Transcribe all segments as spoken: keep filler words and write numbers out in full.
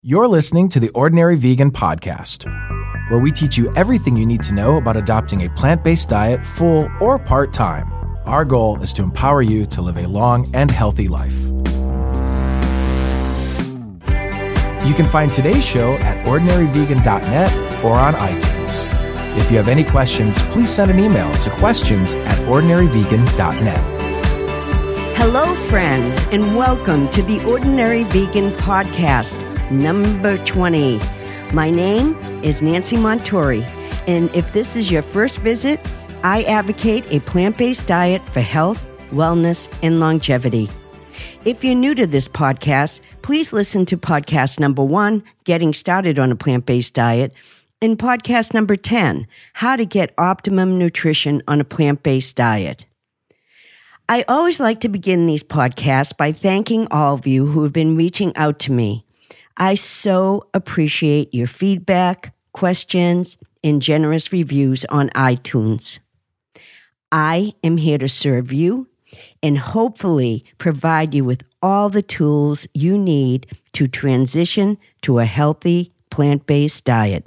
You're listening to the Ordinary Vegan Podcast, where we teach you everything you need to know about adopting a plant-based diet full or part-time. Our goal is to empower you to live a long and healthy life. You can find today's show at ordinary vegan dot net or on iTunes. If you have any questions, please send an email to questions at ordinary vegan dot net. Hello, friends, and welcome to the Ordinary Vegan Podcast, number twenty. My name is Nancy Montori, and if this is your first visit, I advocate a plant-based diet for health, wellness, and longevity. If you're new to this podcast, please listen to podcast number one, Getting Started on a Plant-Based Diet, and podcast number ten, How to Get Optimum Nutrition on a Plant-Based Diet. I always like to begin these podcasts by thanking all of you who have been reaching out to me. I so appreciate your feedback, questions, and generous reviews on iTunes. I am here to serve you and hopefully provide you with all the tools you need to transition to a healthy plant-based diet.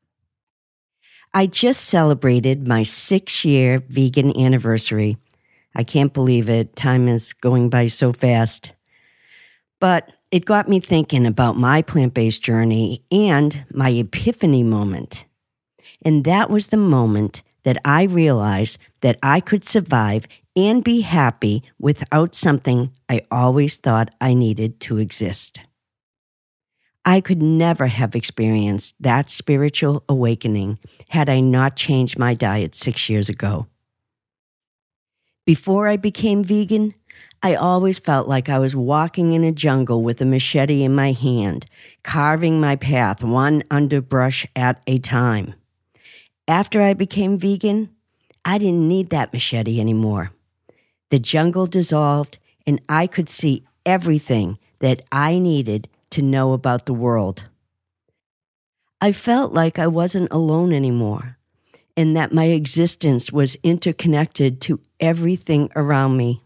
I just celebrated my six-year vegan anniversary. I can't believe it. Time is going by so fast. But it got me thinking about my plant-based journey and my epiphany moment. And that was the moment that I realized that I could survive and be happy without something I always thought I needed to exist. I could never have experienced that spiritual awakening had I not changed my diet six years ago. Before I became vegan, I always felt like I was walking in a jungle with a machete in my hand, carving my path one underbrush at a time. After I became vegan, I didn't need that machete anymore. The jungle dissolved, and I could see everything that I needed to know about the world. I felt like I wasn't alone anymore, and that my existence was interconnected to everything around me.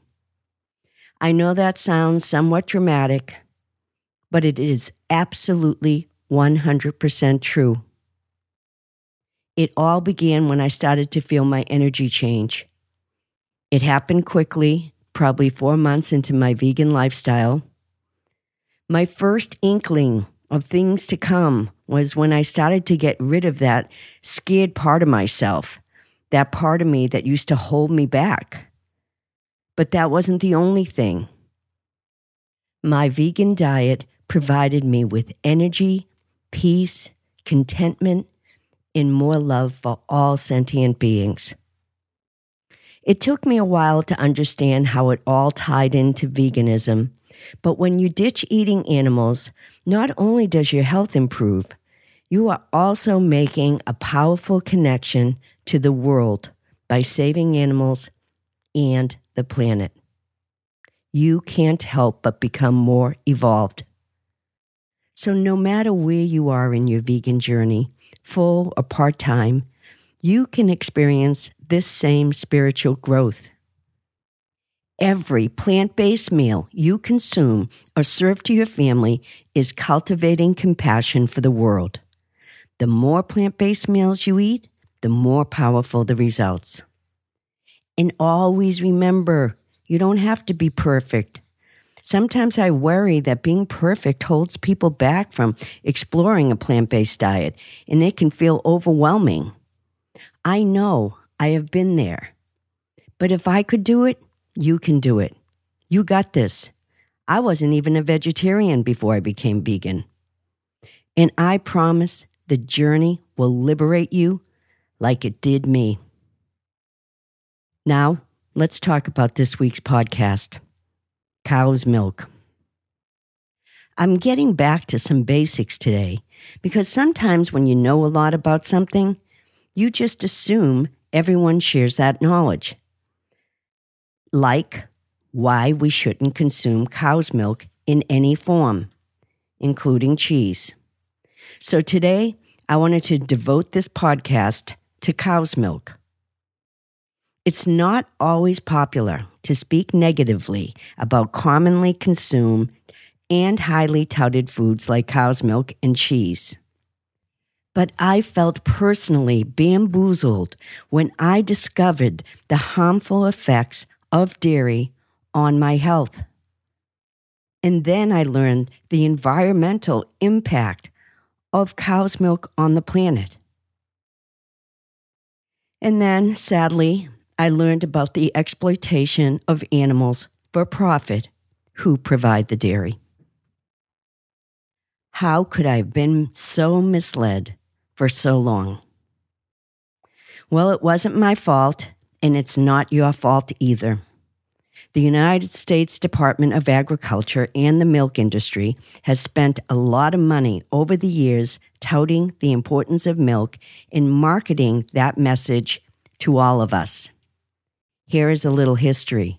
I know that sounds somewhat dramatic, but it is absolutely one hundred percent true. It all began when I started to feel my energy change. It happened quickly, probably four months into my vegan lifestyle. My first inkling of things to come was when I started to get rid of that scared part of myself, that part of me that used to hold me back. But that wasn't the only thing. My vegan diet provided me with energy, peace, contentment, and more love for all sentient beings. It took me a while to understand how it all tied into veganism, but when you ditch eating animals, not only does your health improve, you are also making a powerful connection to the world by saving animals and the planet. You can't help but become more evolved. So no matter where you are in your vegan journey, full or part-time, you can experience this same spiritual growth. Every plant-based meal you consume or serve to your family is cultivating compassion for the world. The more plant-based meals you eat, the more powerful the results. And always remember, you don't have to be perfect. Sometimes I worry that being perfect holds people back from exploring a plant-based diet, and it can feel overwhelming. I know I have been there. But if I could do it, you can do it. You got this. I wasn't even a vegetarian before I became vegan. And I promise the journey will liberate you like it did me. Now, let's talk about this week's podcast, cow's milk. I'm getting back to some basics today because sometimes when you know a lot about something, you just assume everyone shares that knowledge. Like why we shouldn't consume cow's milk in any form, including cheese. So today, I wanted to devote this podcast to cow's milk. It's not always popular to speak negatively about commonly consumed and highly touted foods like cow's milk and cheese. But I felt personally bamboozled when I discovered the harmful effects of dairy on my health. And then I learned the environmental impact of cow's milk on the planet. And then, sadly, I learned about the exploitation of animals for profit who provide the dairy. How could I have been so misled for so long? Well, it wasn't my fault, and it's not your fault either. The United States Department of Agriculture and the milk industry has spent a lot of money over the years touting the importance of milk and marketing that message to all of us. Here is a little history.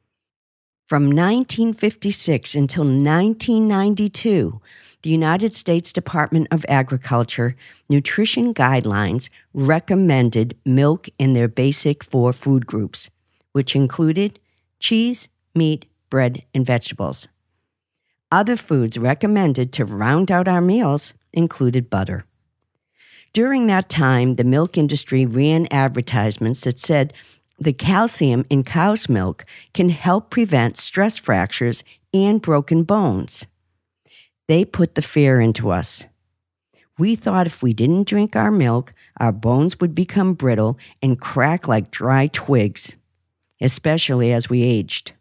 From nineteen fifty-six until nineteen ninety-two, the United States Department of Agriculture nutrition guidelines recommended milk in their basic four food groups, which included cheese, meat, bread, and vegetables. Other foods recommended to round out our meals included butter. During that time, the milk industry ran advertisements that said the calcium in cow's milk can help prevent stress fractures and broken bones. They put the fear into us. We thought if we didn't drink our milk, our bones would become brittle and crack like dry twigs, especially as we aged.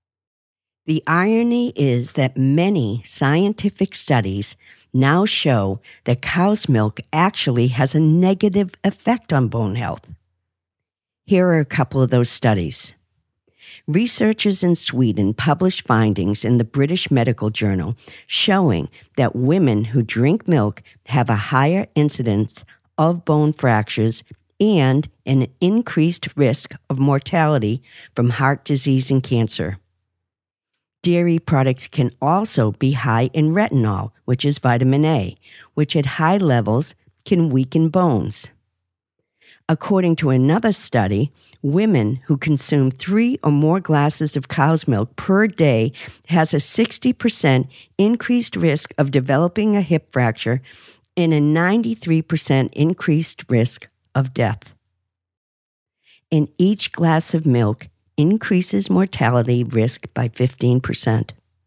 The irony is that many scientific studies now show that cow's milk actually has a negative effect on bone health. Here are a couple of those studies. Researchers in Sweden published findings in the British Medical Journal showing that women who drink milk have a higher incidence of bone fractures and an increased risk of mortality from heart disease and cancer. Dairy products can also be high in retinol, which is vitamin A, which at high levels can weaken bones. According to another study, women who consume three or more glasses of cow's milk per day has a sixty percent increased risk of developing a hip fracture and a ninety-three percent increased risk of death. And each glass of milk increases mortality risk by fifteen percent.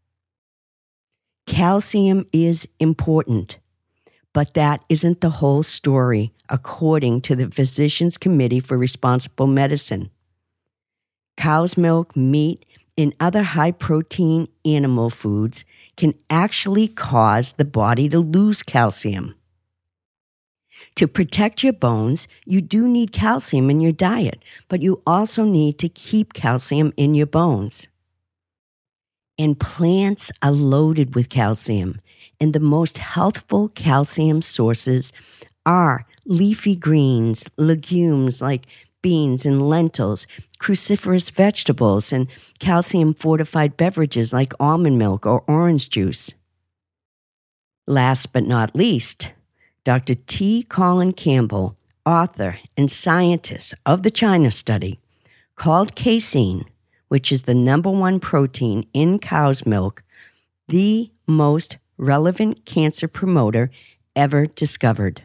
Calcium is important, but that isn't the whole story, according to the Physicians Committee for Responsible Medicine. Cow's milk, meat, and other high-protein animal foods can actually cause the body to lose calcium. To protect your bones, you do need calcium in your diet, but you also need to keep calcium in your bones. And plants are loaded with calcium, and the most healthful calcium sources are leafy greens, legumes like beans and lentils, cruciferous vegetables, and calcium-fortified beverages like almond milk or orange juice. Last but not least, Doctor T. Colin Campbell, author and scientist of the China study, called casein, which is the number one protein in cow's milk, the most relevant cancer promoter ever discovered.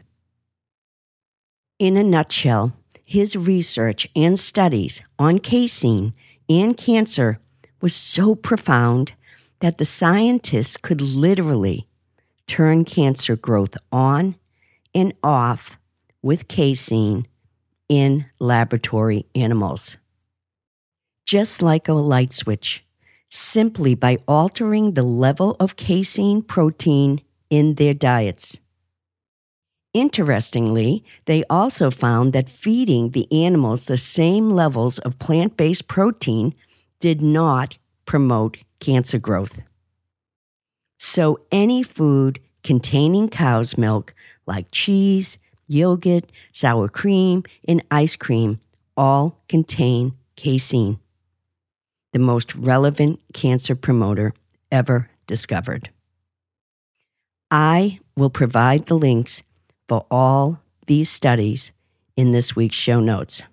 In a nutshell, his research and studies on casein and cancer was so profound that the scientists could literally turn cancer growth on and off with casein in laboratory animals. Just like a light switch, simply by altering the level of casein protein in their diets. Interestingly, they also found that feeding the animals the same levels of plant-based protein did not promote cancer growth. So any food containing cow's milk, like cheese, yogurt, sour cream, and ice cream, all contain casein, the most relevant cancer promoter ever discovered. I will provide the links for all these studies in this week's show notes.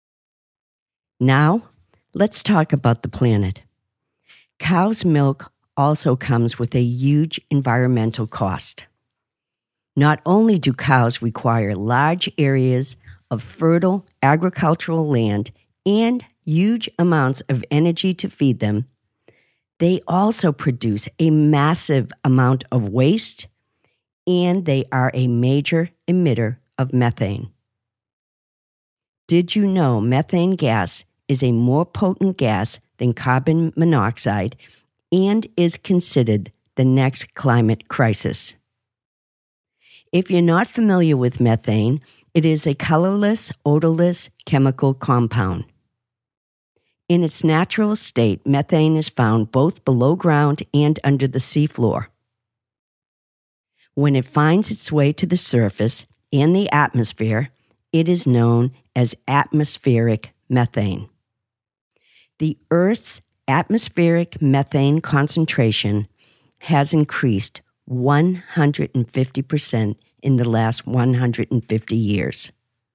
Now, let's talk about the planet. Cow's milk also comes with a huge environmental cost. Not only do cows require large areas of fertile agricultural land and huge amounts of energy to feed them, they also produce a massive amount of waste, and they are a major emitter of methane. Did you know methane gas is a more potent gas than carbon monoxide and is considered the next climate crisis? If you're not familiar with methane, it is a colorless, odorless chemical compound. In its natural state, methane is found both below ground and under the seafloor. When it finds its way to the surface and the atmosphere, it is known as atmospheric methane. The Earth's atmospheric methane concentration has increased one hundred fifty percent in the last one hundred fifty years.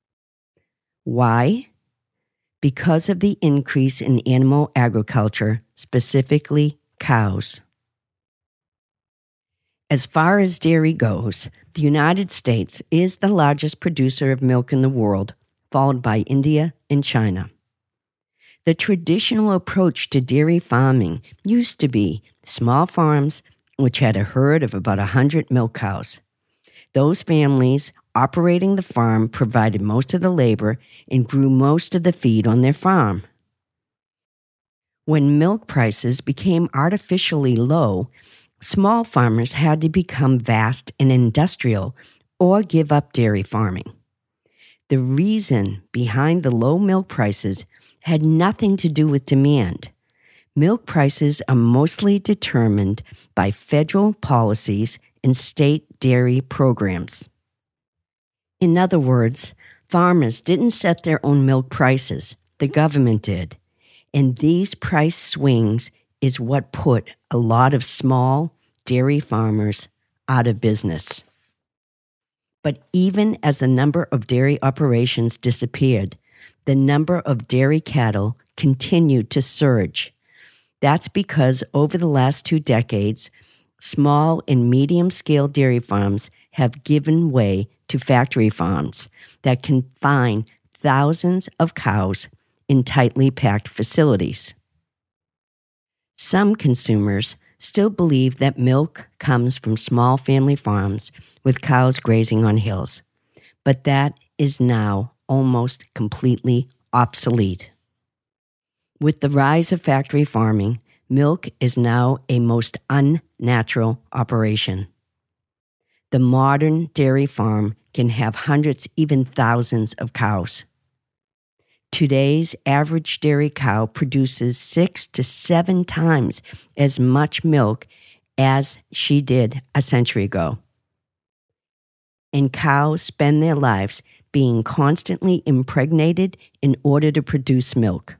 Why? Because of the increase in animal agriculture, specifically cows. As far as dairy goes, the United States is the largest producer of milk in the world, followed by India and China. The traditional approach to dairy farming used to be small farms which had a herd of about one hundred milk cows. Those families operating the farm provided most of the labor and grew most of the feed on their farm. When milk prices became artificially low, small farmers had to become vast and industrial or give up dairy farming. The reason behind the low milk prices had nothing to do with demand. Milk prices are mostly determined by federal policies and state dairy programs. In other words, farmers didn't set their own milk prices, the government did. And these price swings is what put a lot of small dairy farmers out of business. But even as the number of dairy operations disappeared, the number of dairy cattle continued to surge. That's because over the last two decades, small and medium-scale dairy farms have given way to factory farms that confine thousands of cows in tightly packed facilities. Some consumers still believe that milk comes from small family farms with cows grazing on hills, but that is now almost completely obsolete. With the rise of factory farming, milk is now a most unnatural operation. The modern dairy farm can have hundreds, even thousands of cows. Today's average dairy cow produces six to seven times as much milk as she did a century ago. And cows spend their lives being constantly impregnated in order to produce milk.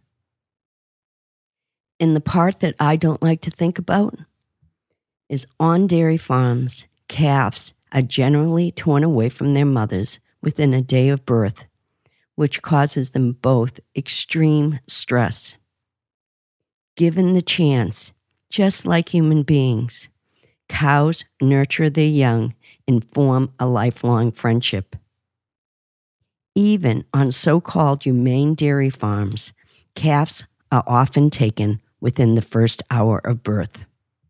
And the part that I don't like to think about is on dairy farms, calves are generally torn away from their mothers within a day of birth, which causes them both extreme stress. Given the chance, just like human beings, cows nurture their young and form a lifelong friendship. Even on so-called humane dairy farms, calves are often taken within the first hour of birth.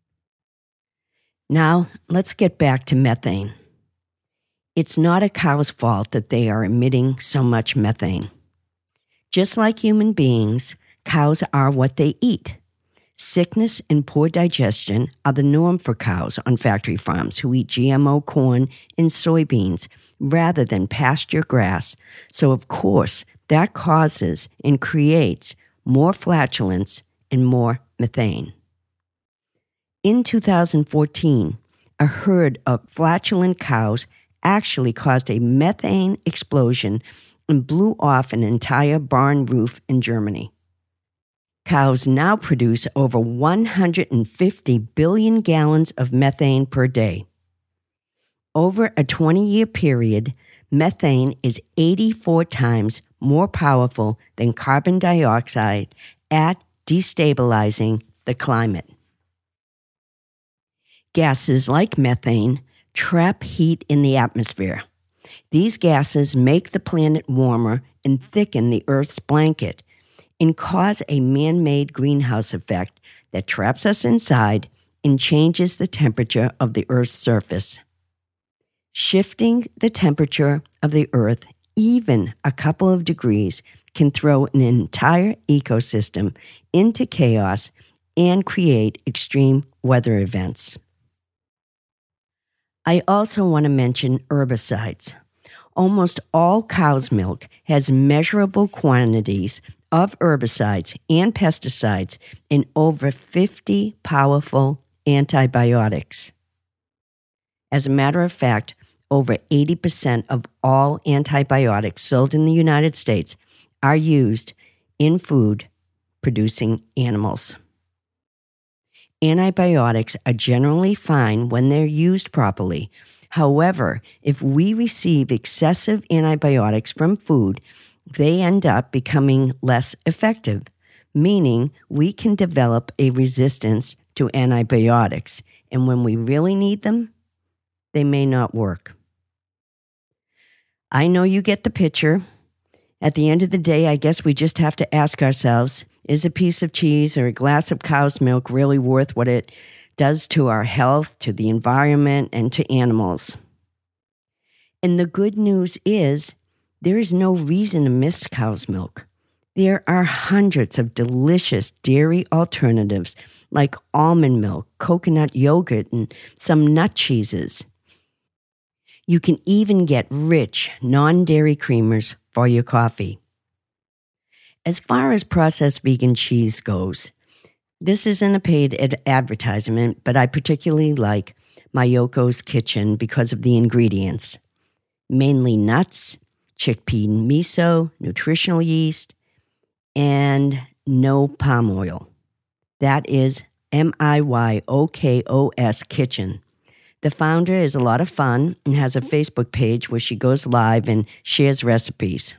Now, let's get back to methane. It's not a cow's fault that they are emitting so much methane. Just like human beings, cows are what they eat. Sickness and poor digestion are the norm for cows on factory farms who eat G M O corn and soybeans rather than pasture grass. So, of course, that causes and creates more flatulence and more methane. In two thousand fourteen, a herd of flatulent cows actually caused a methane explosion and blew off an entire barn roof in Germany. Cows now produce over one hundred fifty billion gallons of methane per day. Over a twenty-year period, methane is eighty-four times more powerful than carbon dioxide at destabilizing the climate. Gases like methane trap heat in the atmosphere. These gases make the planet warmer and thicken the Earth's blanket and cause a man-made greenhouse effect that traps us inside and changes the temperature of the Earth's surface. Shifting the temperature of the Earth even a couple of degrees can throw an entire ecosystem into chaos and create extreme weather events. I also want to mention herbicides. Almost all cow's milk has measurable quantities of herbicides and pesticides and over fifty powerful antibiotics. As a matter of fact, over eighty percent of all antibiotics sold in the United States are used in food producing animals. Antibiotics are generally fine when they're used properly. However, if we receive excessive antibiotics from food, they end up becoming less effective, meaning we can develop a resistance to antibiotics, and when we really need them, they may not work. I know you get the picture. At the end of the day, I guess we just have to ask ourselves, is a piece of cheese or a glass of cow's milk really worth what it does to our health, to the environment, and to animals? And the good news is, there is no reason to miss cow's milk. There are hundreds of delicious dairy alternatives like almond milk, coconut yogurt, and some nut cheeses. You can even get rich, non-dairy creamers for your coffee. As far as processed vegan cheese goes, this isn't a paid ad- advertisement, but I particularly like Mayoko's Kitchen because of the ingredients. Mainly nuts, chickpea miso, nutritional yeast, and no palm oil. That is M I Y O K O S Kitchen. The founder is a lot of fun and has a Facebook page where she goes live and shares recipes.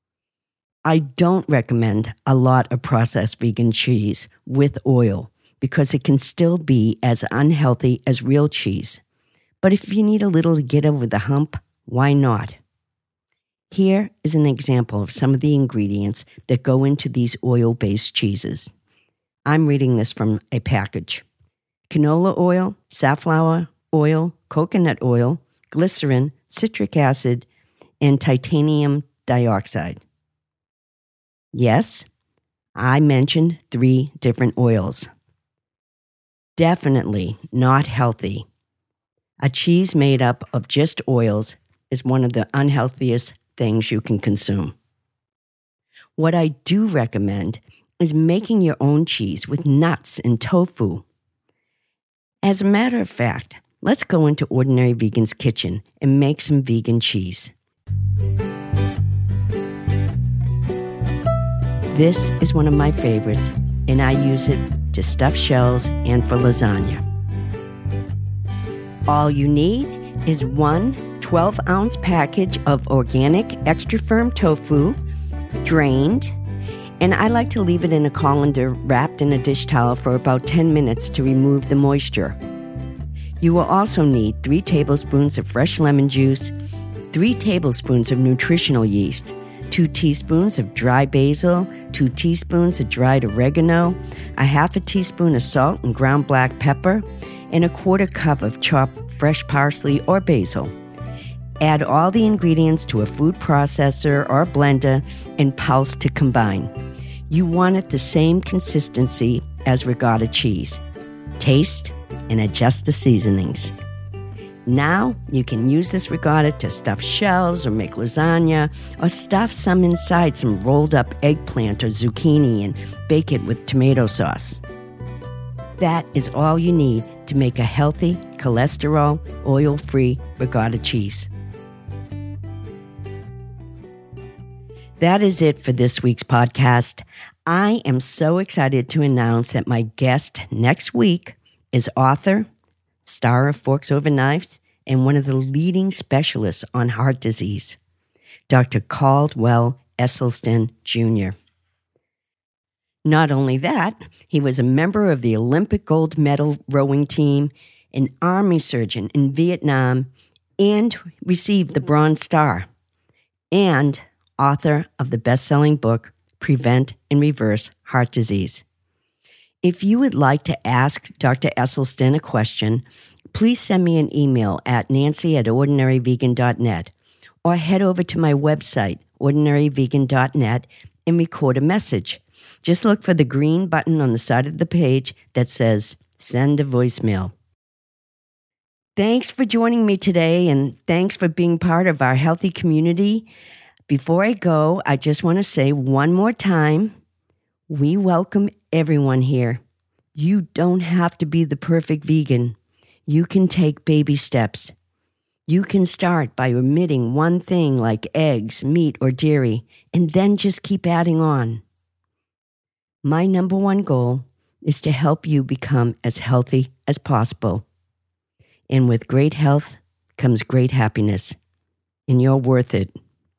I don't recommend a lot of processed vegan cheese with oil because it can still be as unhealthy as real cheese. But if you need a little to get over the hump, why not? Here is an example of some of the ingredients that go into these oil-based cheeses. I'm reading this from a package. Canola oil, safflower oil, coconut oil, glycerin, citric acid, and titanium dioxide. Yes, I mentioned three different oils. Definitely not healthy. A cheese made up of just oils is one of the unhealthiest things you can consume. What I do recommend is making your own cheese with nuts and tofu. As a matter of fact, let's go into Ordinary Vegan's kitchen and make some vegan cheese. This is one of my favorites, and I use it to stuff shells and for lasagna. All you need is one twelve-ounce package of organic extra firm tofu, drained, and I like to leave it in a colander wrapped in a dish towel for about ten minutes to remove the moisture. You will also need three tablespoons of fresh lemon juice, three tablespoons of nutritional yeast, two teaspoons of dry basil, two teaspoons of dried oregano, a half a teaspoon of salt and ground black pepper, and a quarter cup of chopped fresh parsley or basil. Add all the ingredients to a food processor or blender and pulse to combine. You want it the same consistency as ricotta cheese. Taste and adjust the seasonings. Now you can use this ricotta to stuff shells or make lasagna or stuff some inside some rolled up eggplant or zucchini and bake it with tomato sauce. That is all you need to make a healthy, cholesterol, oil-free ricotta cheese. That is it for this week's podcast. I am so excited to announce that my guest next week is author, star of Forks Over Knives, and one of the leading specialists on heart disease, Doctor Caldwell Esselstyn Junior Not only that, he was a member of the Olympic gold medal rowing team an Army surgeon in Vietnam, and received the Bronze Star, and author of the best-selling book, Prevent and Reverse Heart Disease. If you would like to ask Doctor Esselstyn a question, please send me an email at nancy at ordinary vegan dot net or head over to my website, ordinary vegan dot net, and record a message. Just look for the green button on the side of the page that says Send a Voicemail. Thanks for joining me today, and thanks for being part of our healthy community. Before I go, I just want to say one more time, we welcome everyone here. You don't have to be the perfect vegan. You can take baby steps. You can start by omitting one thing like eggs, meat, or dairy, and then just keep adding on. My number one goal is to help you become as healthy as possible. And with great health comes great happiness, and you're worth it.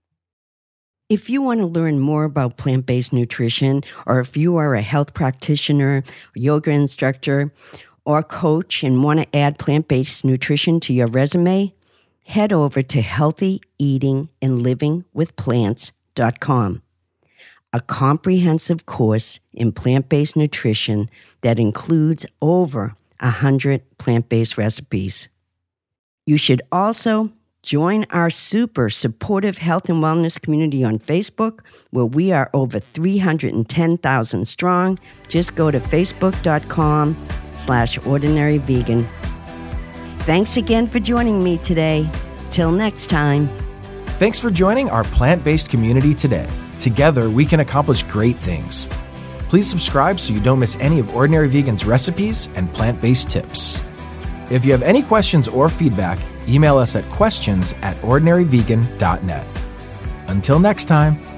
If you want to learn more about plant-based nutrition, or if you are a health practitioner, yoga instructor, or coach and want to add plant-based nutrition to your resume, head over to healthy eating and living with plants dot com, a comprehensive course in plant-based nutrition that includes over one hundred plant-based recipes. You should also join our super supportive health and wellness community on Facebook, where we are over three hundred ten thousand strong. Just go to facebook dot com slash ordinary vegan. Thanks again for joining me today. Till next time. Thanks for joining our plant-based community today. Together, we can accomplish great things. Please subscribe so you don't miss any of Ordinary Vegan's recipes and plant-based tips. If you have any questions or feedback, email us at questions at ordinary vegan dot net. Until next time.